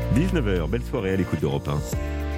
19h, belle soirée à l'écoute d'Europe 1.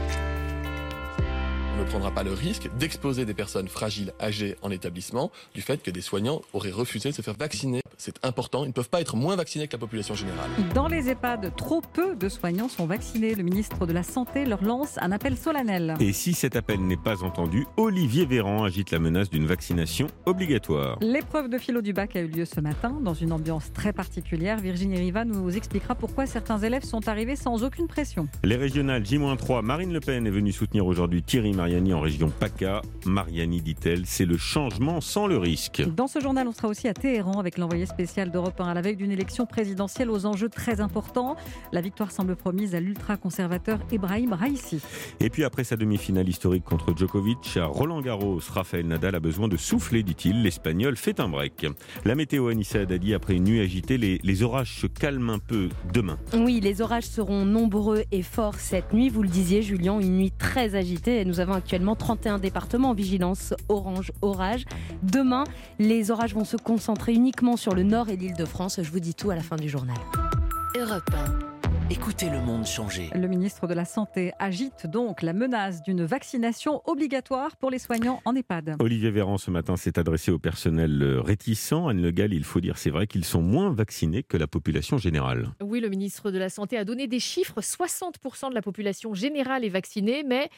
On ne prendra pas le risque d'exposer des personnes fragiles, âgées en établissement du fait que des soignants auraient refusé de se faire vacciner. C'est important, ils ne peuvent pas être moins vaccinés que la population générale. Dans les EHPAD, trop peu de soignants sont vaccinés. Le ministre de la Santé leur lance un appel solennel. Et si cet appel n'est pas entendu, Olivier Véran agite la menace d'une vaccination obligatoire. L'épreuve de philo du bac a eu lieu ce matin dans une ambiance très particulière. Virginie Riva nous expliquera pourquoi certains élèves sont arrivés sans aucune pression. Les régionales J-3, Marine Le Pen est venue soutenir aujourd'hui Thierry Mariani en région PACA. Mariani, dit-elle, c'est le changement sans le risque. Dans ce journal, on sera aussi à Téhéran avec l'envoyé spécial d'Europe 1 à la veille d'une élection présidentielle aux enjeux très importants. La victoire semble promise à l'ultra-conservateur Ebrahim Raïssi. Et puis après sa demi-finale historique contre Djokovic, à Roland-Garros, Rafael Nadal a besoin de souffler, dit-il. L'Espagnol fait un break. La météo, Anissa Haddadi, après une nuit agitée, les orages se calment un peu demain. Oui, les orages seront nombreux et forts cette nuit. Vous le disiez, Julien, une nuit très agitée. Et nous avons actuellement 31 départements en vigilance orange orage. Demain, les orages vont se concentrer uniquement sur le nord et l'Île-de-France. Je vous dis tout à la fin du journal. Europe 1. Écoutez le monde changer. Le ministre de la Santé agite donc la menace d'une vaccination obligatoire pour les soignants en EHPAD. Olivier Véran, ce matin, s'est adressé au personnel réticent. Anne Le Gall, il faut dire, c'est vrai qu'ils sont moins vaccinés que la population générale. Oui, le ministre de la Santé a donné des chiffres. 60% de la population générale est vaccinée, mais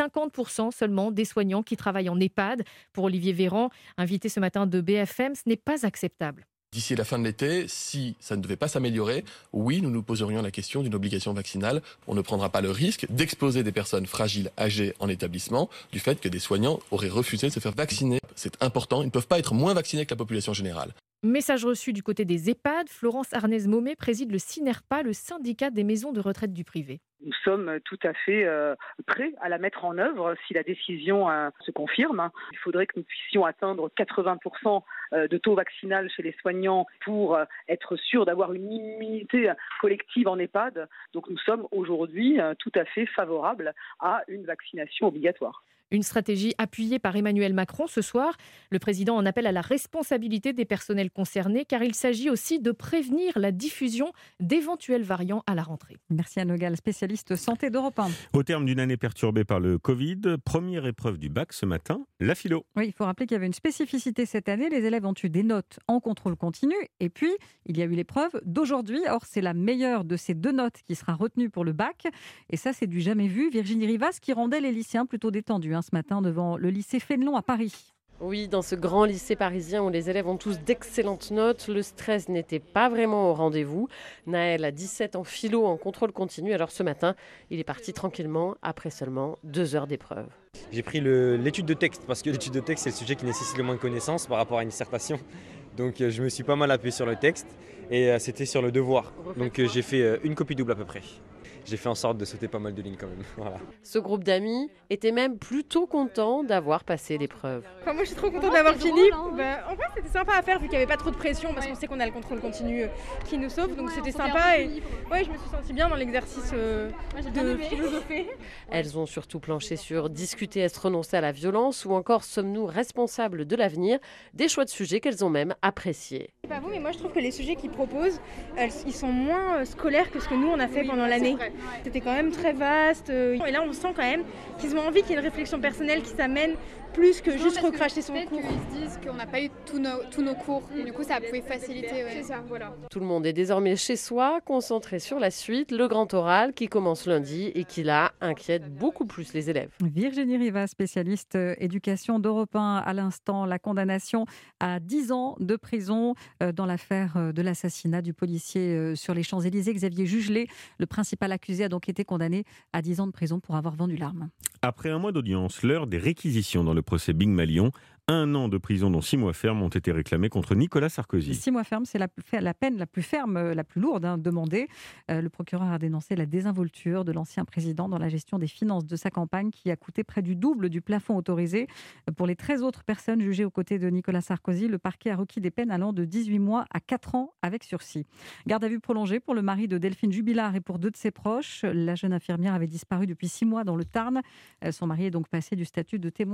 50% seulement des soignants qui travaillent en EHPAD. Pour Olivier Véran, invité ce matin de BFM, ce n'est pas acceptable. D'ici la fin de l'été, si ça ne devait pas s'améliorer, oui, nous nous poserions la question d'une obligation vaccinale. On ne prendra pas le risque d'exposer des personnes fragiles, âgées en établissement du fait que des soignants auraient refusé de se faire vacciner. C'est important, ils ne peuvent pas être moins vaccinés que la population générale. Message reçu du côté des EHPAD. Florence Arnez-Momé préside le SINERPA, le syndicat des maisons de retraite du privé. Nous sommes tout à fait prêts à la mettre en œuvre si la décision se confirme. Il faudrait que nous puissions atteindre 80% de taux vaccinal chez les soignants pour être sûrs d'avoir une immunité collective en EHPAD. Donc nous sommes aujourd'hui tout à fait favorables à une vaccination obligatoire. Une stratégie appuyée par Emmanuel Macron ce soir. Le président en appelle à la responsabilité des personnels concernés car il s'agit aussi de prévenir la diffusion d'éventuels variants à la rentrée. Merci Anne Le Gall, spécialiste santé d'Europe 1. Au terme d'une année perturbée par le Covid, première épreuve du bac ce matin, la philo. Oui, il faut rappeler qu'il y avait une spécificité cette année. Les élèves ont eu des notes en contrôle continu et puis il y a eu l'épreuve d'aujourd'hui. Or, c'est la meilleure de ces deux notes qui sera retenue pour le bac. Et ça, c'est du jamais vu. Virginie Rivas qui rendait les lycéens plutôt détendus ce matin devant le lycée Fénelon à Paris. Oui, dans ce grand lycée parisien où les élèves ont tous d'excellentes notes, le stress n'était pas vraiment au rendez-vous. Naël a 17 en philo en contrôle continu, alors ce matin, il est parti tranquillement après seulement 2 heures d'épreuve. J'ai pris l'étude de texte parce que l'étude de texte c'est le sujet qui nécessite le moins de connaissances par rapport à une dissertation. Donc je me suis pas mal appuyé sur le texte et c'était sur le devoir. Donc j'ai fait une copie double à peu près. J'ai fait en sorte de sauter pas mal de lignes quand même. Voilà. Ce groupe d'amis était même plutôt content d'avoir passé l'épreuve. Enfin, moi je suis trop contente d'avoir fini. En vrai c'était sympa à faire vu qu'il n'y avait pas trop de pression parce qu'on sait qu'on a le contrôle continu qui nous sauve. Donc c'était sympa et je me suis sentie bien dans l'exercice de philosophie. Elles ont surtout planché sur discuter, est-ce renoncer à la violence ou encore sommes-nous responsables de l'avenir, des choix de sujets qu'elles ont même appréciés. C'est pas vous mais moi je trouve que les sujets qu'ils proposent, ils sont moins scolaires que ce que nous on a fait pendant l'année. C'était quand même très vaste. Et là, on sent quand même qu'ils ont envie qu'il y ait une réflexion personnelle qui s'amène plus que juste recracher son cours. Ils se disent qu'on n'a pas eu tous nos cours. Et du coup, ça pouvait faciliter. Ouais. C'est ça, voilà. Tout le monde est désormais chez soi, concentré sur la suite, le grand oral qui commence lundi et qui là inquiète beaucoup plus les élèves. Virginie Rivas, spécialiste éducation d'Europe 1, à l'instant, la condamnation à 10 ans de prison dans l'affaire de l'assassinat du policier sur les Champs-Élysées. Xavier Jugelet, le principal accusé, a donc été condamné à 10 ans de prison pour avoir vendu l'arme. Après un mois d'audience, l'heure des réquisitions dans le procès Big Malion. 1 an de prison, dont 6 mois fermes, ont été réclamés contre Nicolas Sarkozy. 6 mois fermes, c'est la peine la plus ferme, la plus lourde demandée. Le procureur a dénoncé la désinvolture de l'ancien président dans la gestion des finances de sa campagne, qui a coûté près du double du plafond autorisé. Pour les 13 autres personnes jugées aux côtés de Nicolas Sarkozy, le parquet a requis des peines allant de 18 mois à 4 ans avec sursis. Garde à vue prolongée pour le mari de Delphine Jubilard et pour 2 de ses proches. La jeune infirmière avait disparu depuis 6 mois dans le Tarn. Son mari est donc passé du statut de témoin à celui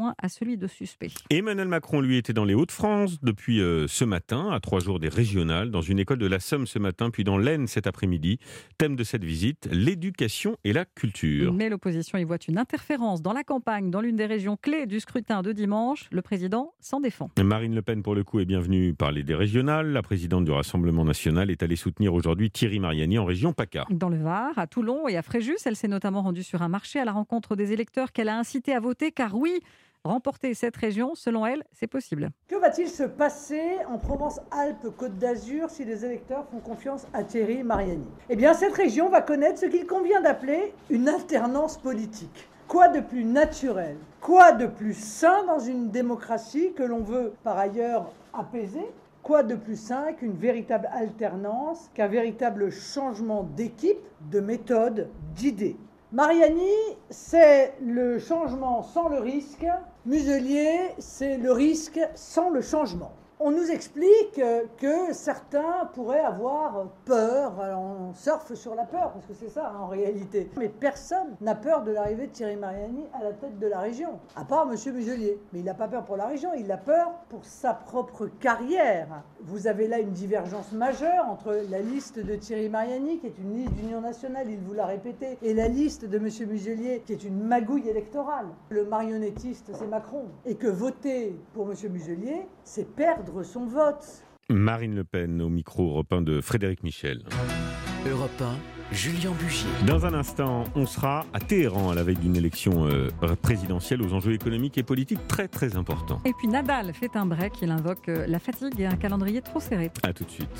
celui de suspect. Emmanuel Macron, lui, était dans les Hauts-de-France depuis ce matin, à 3 jours des régionales, dans une école de la Somme ce matin, puis dans l'Aisne cet après-midi. Thème de cette visite, l'éducation et la culture. Mais l'opposition y voit une interférence dans la campagne, dans l'une des régions clés du scrutin de dimanche. Le président s'en défend. Marine Le Pen, pour le coup, est bienvenue parler des régionales. La présidente du Rassemblement national est allée soutenir aujourd'hui Thierry Mariani en région PACA. Dans le Var, à Toulon et à Fréjus, elle s'est notamment rendue sur un marché à la rencontre des électeurs qu'elle a incités à voter, car oui, remporter cette région, selon elle, c'est possible. Que va-t-il se passer en Provence-Alpes-Côte d'Azur si les électeurs font confiance à Thierry Mariani ? Eh bien, cette région va connaître ce qu'il convient d'appeler une alternance politique. Quoi de plus naturel ? Quoi de plus sain dans une démocratie que l'on veut par ailleurs apaiser ? Quoi de plus sain qu'une véritable alternance, qu'un véritable changement d'équipe, de méthode, d'idées ? Mariani, c'est le changement sans le risque. Muselier, c'est le risque sans le changement. On nous explique que certains pourraient avoir peur. Alors on surfe sur la peur, parce que c'est ça en réalité. Mais personne n'a peur de l'arrivée de Thierry Mariani à la tête de la région, à part M. Muselier. Mais il n'a pas peur pour la région, il a peur pour sa propre carrière. Vous avez là une divergence majeure entre la liste de Thierry Mariani, qui est une liste d'Union nationale, il vous l'a répété, et la liste de M. Muselier, qui est une magouille électorale. Le marionnettiste, c'est Macron. Et que voter pour M. Muselier, c'est perdre son vote. Marine Le Pen au micro Europe 1 de Frédéric Michel. Europe 1, Julien Bugier. Dans un instant, on sera à Téhéran à la veille d'une élection présidentielle aux enjeux économiques et politiques très très importants. Et puis Nadal fait un break, il invoque la fatigue et un calendrier trop serré. A tout de suite.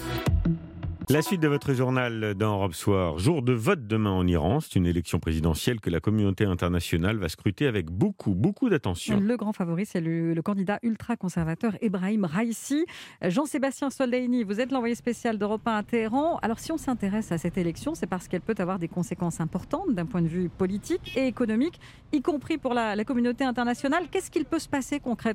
La suite de votre journal dans Europe Soir. Jour de vote demain en Iran. C'est une élection présidentielle que la communauté internationale va scruter avec beaucoup d'attention. Le grand favori, c'est le candidat ultra-conservateur Ebrahim Raïssi. Jean-Sébastien Soldaini, vous êtes l'envoyé spécial d'Europe 1 à Téhéran. Alors si on s'intéresse à cette élection, c'est parce qu'elle peut avoir des conséquences importantes d'un point de vue politique et économique, y compris pour la communauté internationale. Qu'est-ce qu'il peut se passer concrètement ?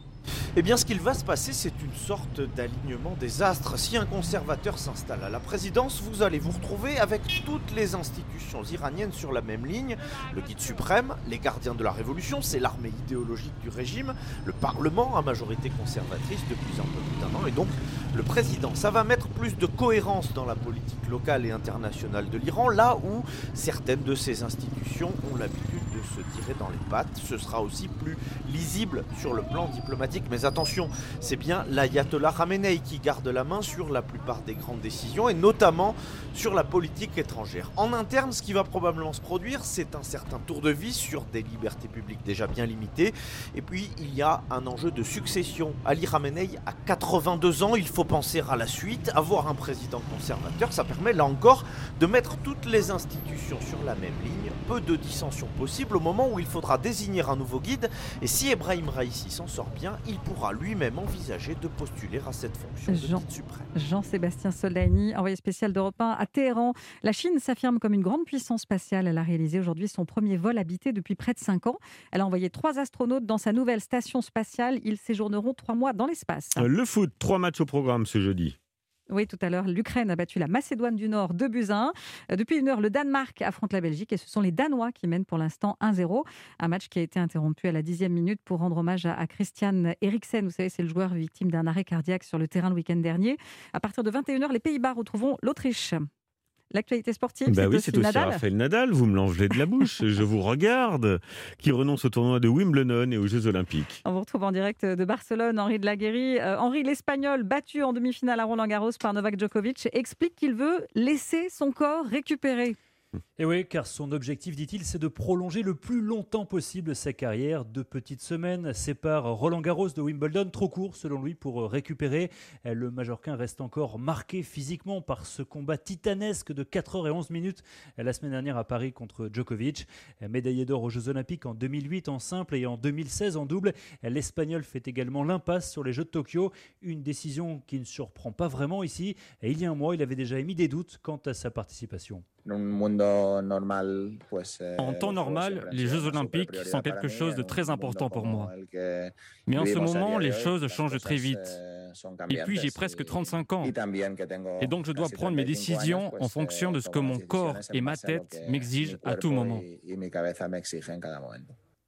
Eh bien, ce qu'il va se passer, c'est une sorte d'alignement des astres. Si un conservateur s'installe à la présidence, vous allez vous retrouver avec toutes les institutions iraniennes sur la même ligne. Le guide suprême, les gardiens de la révolution, c'est l'armée idéologique du régime, le Parlement à majorité conservatrice depuis un peu plus d'un an, et donc le président. Ça va mettre plus de cohérence dans la politique locale et internationale de l'Iran, là où certaines de ces institutions ont l'habitude de se tirer dans les pattes. Ce sera aussi plus lisible sur le plan diplomatique. Mais attention, c'est bien l'ayatollah Khamenei qui garde la main sur la plupart des grandes décisions et notamment sur la politique étrangère. En interne, ce qui va probablement se produire, c'est un certain tour de vis sur des libertés publiques déjà bien limitées. Et puis, il y a un enjeu de succession. Ali Khamenei a 82 ans, il faut penser à la suite. Avoir un président conservateur, ça permet là encore de mettre toutes les institutions sur la même ligne. Peu de dissensions possibles au moment où il faudra désigner un nouveau guide. Et si Ebrahim Raïssi s'en sort bien, il pourra lui-même envisager de postuler à cette fonction de guide suprême. Jean-Sébastien Soldaini, envoyé spécial d'Europe 1 à Téhéran. La Chine s'affirme comme une grande puissance spatiale. Elle a réalisé aujourd'hui son premier vol habité depuis près de 5 ans. Elle a envoyé 3 astronautes dans sa nouvelle station spatiale. Ils séjourneront 3 mois dans l'espace. Le foot, 3 matchs au programme ce jeudi. Oui, tout à l'heure, l'Ukraine a battu la Macédoine du Nord 2-1. Depuis 1 heure, le Danemark affronte la Belgique et ce sont les Danois qui mènent pour l'instant 1-0. Un match qui a été interrompu à la 10e minute pour rendre hommage à Christian Eriksen. Vous savez, c'est le joueur victime d'un arrêt cardiaque sur le terrain le week-end dernier. À partir de 21h, les Pays-Bas retrouveront l'Autriche. L'actualité sportive, c'est aussi Nadal. Raphaël Nadal, vous me l'enlevez de la bouche. Je vous regarde, qui renonce au tournoi de Wimbledon et aux Jeux Olympiques. On vous retrouve en direct de Barcelone, Henri de la Guérie. Henri, l'Espagnol, battu en demi-finale à Roland-Garros par Novak Djokovic, explique qu'il veut laisser son corps récupérer. Et oui, car son objectif, dit-il, c'est de prolonger le plus longtemps possible sa carrière. 2 petites semaines séparent Roland-Garros de Wimbledon, trop court selon lui pour récupérer. Le Majorquin reste encore marqué physiquement par ce combat titanesque de 4h11 la semaine dernière à Paris contre Djokovic. Médaillé d'or aux Jeux Olympiques en 2008 en simple et en 2016 en double, l'Espagnol fait également l'impasse sur les Jeux de Tokyo. Une décision qui ne surprend pas vraiment ici. Et il y a un mois, il avait déjà émis des doutes quant à sa participation. En temps normal, les Jeux Olympiques sont quelque chose de très important pour moi. Mais en ce moment, les choses changent très vite. Et puis, j'ai presque 35 ans. Et donc, je dois prendre mes décisions en fonction de ce que mon corps et ma tête m'exigent à tout moment.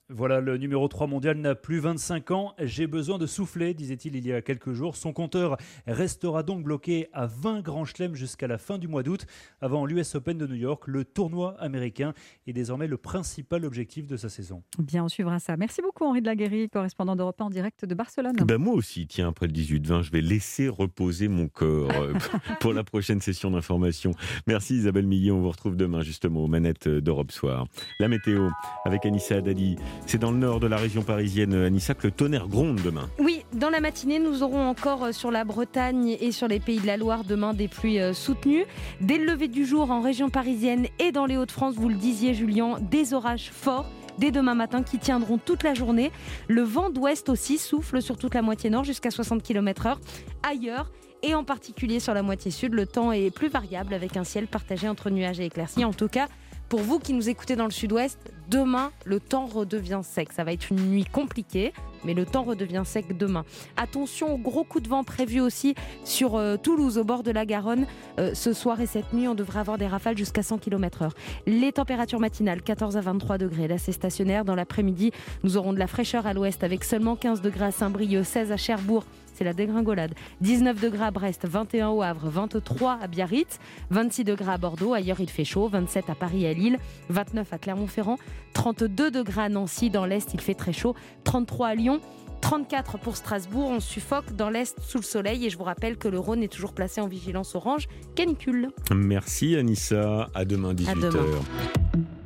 Voilà, le numéro 3 mondial n'a plus 25 ans. J'ai besoin de souffler, disait-il il y a quelques jours. Son compteur restera donc bloqué à 20 grands chelems jusqu'à la fin du mois d'août. Avant l'US Open de New York, le tournoi américain est désormais le principal objectif de sa saison. Bien, on suivra ça. Merci beaucoup Henri de Laguérie, correspondant d'Europe 1 en direct de Barcelone. Moi aussi, tiens, après le 18-20, je vais laisser reposer mon corps pour la prochaine session d'information. Merci Isabelle Millet, on vous retrouve demain justement aux manettes d'Europe Soir. La météo avec Anissa Haddadi. C'est dans le nord de la région parisienne, Anissa, que le tonnerre gronde demain. Oui, dans la matinée, nous aurons encore sur la Bretagne et sur les Pays de la Loire demain des pluies soutenues. Dès le lever du jour en région parisienne et dans les Hauts-de-France, vous le disiez Julien, des orages forts dès demain matin qui tiendront toute la journée. Le vent d'ouest aussi souffle sur toute la moitié nord jusqu'à 60 km/h. Ailleurs, et en particulier sur la moitié sud, le temps est plus variable avec un ciel partagé entre nuages et éclaircies. En tout cas, pour vous qui nous écoutez dans le sud-ouest, demain, le temps redevient sec. Ça va être une nuit compliquée, mais le temps redevient sec demain. Attention aux gros coups de vent prévus aussi sur Toulouse, au bord de la Garonne. Ce soir et cette nuit, on devrait avoir des rafales jusqu'à 100 km/h. Les températures matinales, 14 à 23 degrés. Là, c'est stationnaire. Dans l'après-midi, nous aurons de la fraîcheur à l'ouest avec seulement 15 degrés à Saint-Brieuc, 16 à Cherbourg. C'est la dégringolade. 19 degrés à Brest, 21 au Havre, 23 à Biarritz, 26 degrés à Bordeaux. Ailleurs, il fait chaud. 27 à Paris et à Lille, 29 à Clermont-Ferrand, 32 degrés à Nancy. Dans l'Est, il fait très chaud. 33 à Lyon. 34 pour Strasbourg, on suffoque dans l'Est sous le soleil et je vous rappelle que le Rhône est toujours placé en vigilance orange canicule. Merci Anissa, à demain 18h.